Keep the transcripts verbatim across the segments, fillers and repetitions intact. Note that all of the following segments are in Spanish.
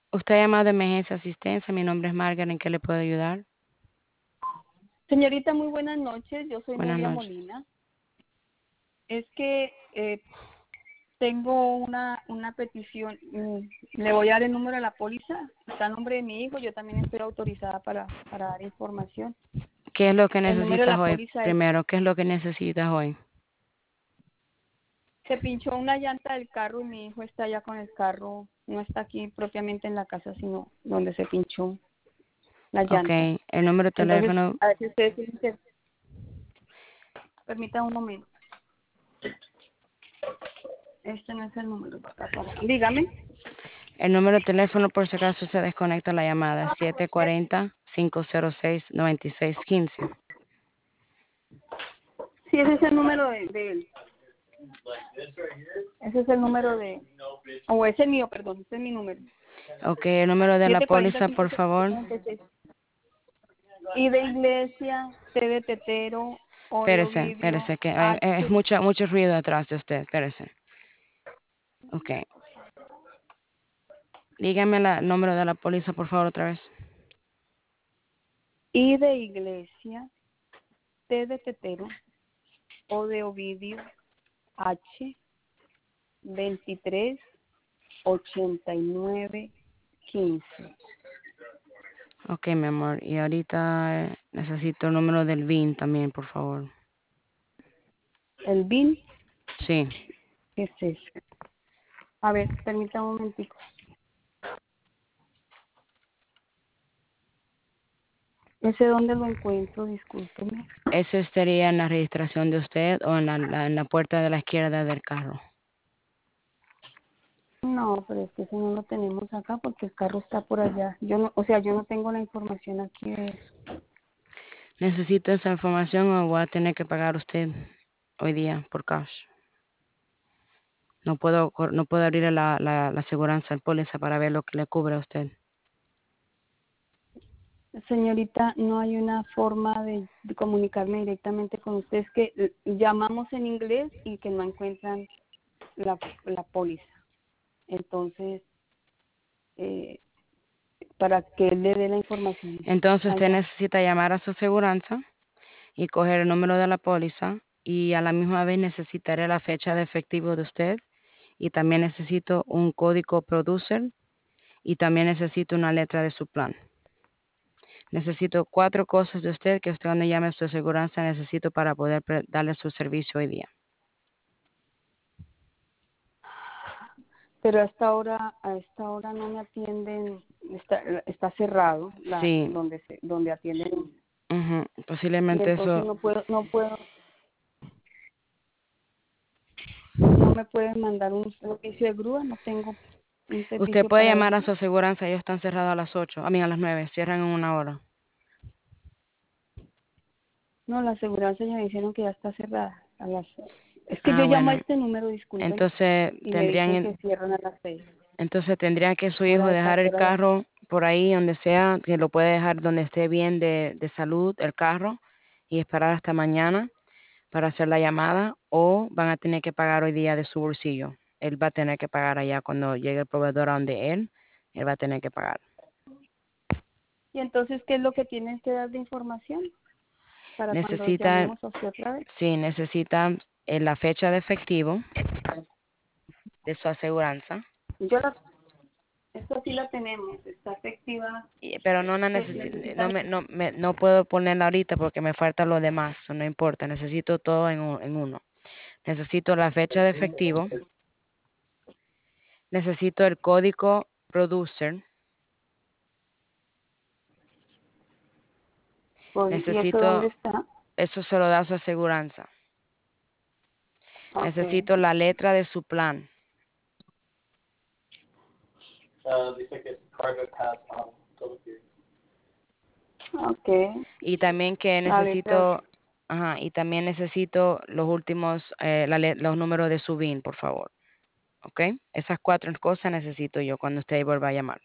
Usted ha llamado de emergencia asistencia. Mi nombre es Margaret. ¿En qué le puedo ayudar? Señorita, muy buenas noches. Yo soy Buenas Nuria noches. Molina. Es que eh, tengo una, una petición. mm, Le voy a dar el número de la póliza. Está a nombre de mi hijo. Yo también estoy autorizada para, para dar información. ¿Qué es lo que El número de necesitas la hoy? póliza es, Primero, ¿qué es lo que necesitas hoy? se pinchó una llanta del carro y mi hijo está allá con el carro. No está aquí propiamente en la casa, sino donde se pinchó la Ok, llanta. el número de Entonces, teléfono. a ver si ustedes tienen que... Permita un momento. Este no es el número. Para, para. Dígame. El número de teléfono, por si acaso se desconecta la llamada, es siete cuatro cero, cinco cero seis, nueve seis uno cinco. Sí, ese es el número de, de él. Ese es el número de... O ese es mío, perdón. Ese es mi número. Ok, el número de la siete cuatro póliza, cinco por favor. nueve seis. Y de iglesia, T de tetero, O de Espérese, Ovidio, espérese, que hay, es H. mucho, mucho ruido atrás de usted. Espérese. Ok. Dígame la- el número de la póliza, por favor, otra vez. I de iglesia, T de tetero, O de Ovidio, H. veintitrés ochenta y nueve quince. Ok, mi amor. Y ahorita eh, necesito el número del B I N también, por favor. El B I N, Sí. ¿qué es eso? A ver, permítame un momentico. ¿Ese dónde lo encuentro? Discúlpeme. Ese estaría en la registración de usted o en la, la- en la puerta de la izquierda del carro. No, pero es que eso no lo tenemos acá porque el carro está por allá. Yo no, o sea, yo no tengo la información aquí de eso. Necesito esa información o voy a tener que pagar usted hoy día por cash. No puedo, cor- no puedo abrir la, la, la aseguranza, el póliza para ver lo que le cubre a usted. Señorita, no hay una forma de, de comunicarme directamente con ustedes que eh, llamamos en inglés y que no encuentran la, la póliza. Entonces, eh, para que él le dé la información Entonces usted allá. necesita llamar a su aseguranza y coger el número de la póliza y a la misma vez necesitaré la fecha de efectivo de usted y también necesito un código producer y también necesito una letra de su plan. Necesito cuatro cosas de usted que usted cuando llame a su aseguranza necesito para poder pre- darle su servicio hoy día. Pero a esta hora, a esta hora no me atienden, está, está cerrado la Sí, donde se, donde atienden ujú, y posiblemente entonces eso. no puedo, no puedo, no me pueden mandar un servicio de grúa, no tengo un Usted servicio puede para llamar a eso. su aseguranza, ellos están cerrados a las ocho, a mí a las nueve, cierran en una hora. No, la aseguranza ya me dijeron que ya está cerrada a las, es que yo Ah, llamo a bueno, este número, disculpen, entonces y me dicen que tendrían, cierran a las seis, entonces tendría que su hijo hora de dejar casa, el hora de... carro por ahí donde sea, que lo puede dejar donde esté bien de, de salud el carro y esperar hasta mañana para hacer la llamada o van a tener que pagar hoy día de su bolsillo. Él va a tener que pagar allá cuando llegue el proveedor a donde él, él va a tener que pagar. Y entonces, ¿qué es lo que tienen que dar de información para cuando Necesita, llamemos a usted otra vez? sí, necesita eh, la fecha de efectivo de su aseguranza, Yo la, esta sí la tenemos, está efectiva, y- pero no la que necesi- no necesitan... me, no me, no puedo ponerla ahorita porque me falta lo demás, so no importa, necesito todo en, un- en uno. Necesito la fecha de efectivo, necesito el código producer, ¿Y eso dónde necesito, está? eso se lo da su aseguranza. Ok, Necesito la letra de su plan. ok, Y también que la letra, necesito, ajá, y también necesito los últimos, eh, la le- los números de su B I N, por favor. ¿Ok? Esas cuatro cosas necesito yo cuando usted vuelva a llamar.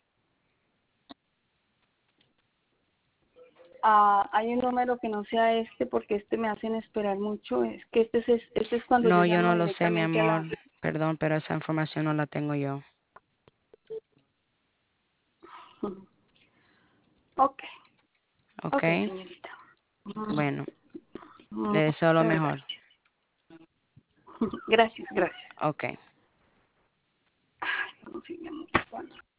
ah, hay un número que no sea este porque este me hacen esperar mucho, es que este es, este es cuando yo No, yo llamo no lo sé, mi directamente a amor. la... Perdón, pero esa información no la tengo yo. Ok, ¿Ok? ok, señorita. Bueno, le Muchas deseo lo mejor. gracias. Gracias, gracias. Ok. Ay, no sé, mi amor, ¿cuándo?